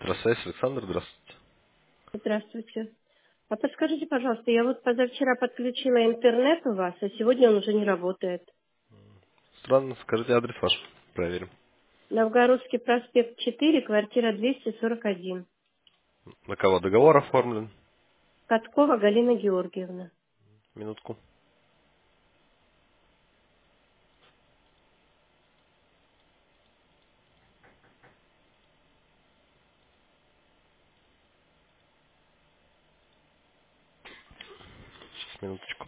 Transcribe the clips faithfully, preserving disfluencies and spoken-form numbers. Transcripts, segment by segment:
Электросвязь, Александр, здравствуйте. Здравствуйте. А подскажите, пожалуйста, я вот позавчера подключила интернет у вас, а сегодня он уже не работает. Странно, скажите адрес ваш, проверим. Новгородский проспект четыре, квартира двести сорок один. На кого договор оформлен? Каткова Галина Георгиевна. Минутку. Сейчас, минуточку.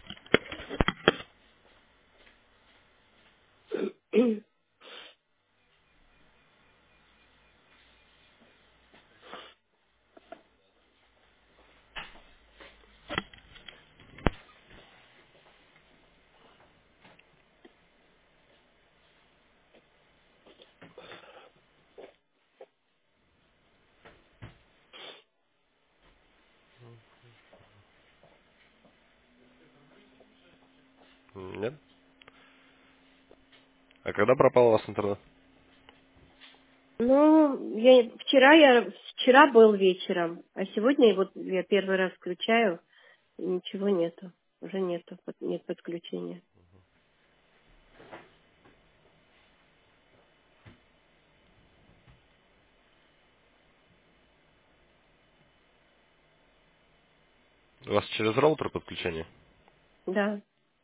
М, Нет? А когда пропал у вас интернет? Ну, я, вчера я вчера был вечером, а сегодня вот я первый раз включаю, и ничего нету. Уже нету, под- нет подключения. У вас через роутер подключение? Да.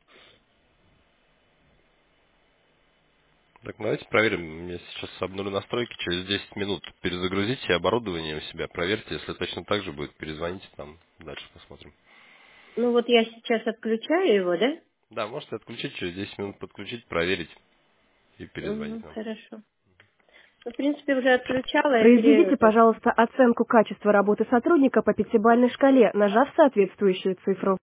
Так, ну, давайте проверим. Я сейчас обнулю настройки. Через десять минут перезагрузите оборудование у себя. Проверьте, если точно так же будет, перезвоните там. Дальше посмотрим. Ну вот я сейчас отключаю его, да? Да, можете отключить, через десять минут подключить, проверить и перезвонить Угу, нам. хорошо. Ну, в принципе, уже отключала, я Произведите, пере... пожалуйста, оценку качества работы сотрудника по пятибалльной шкале, нажав соответствующую цифру.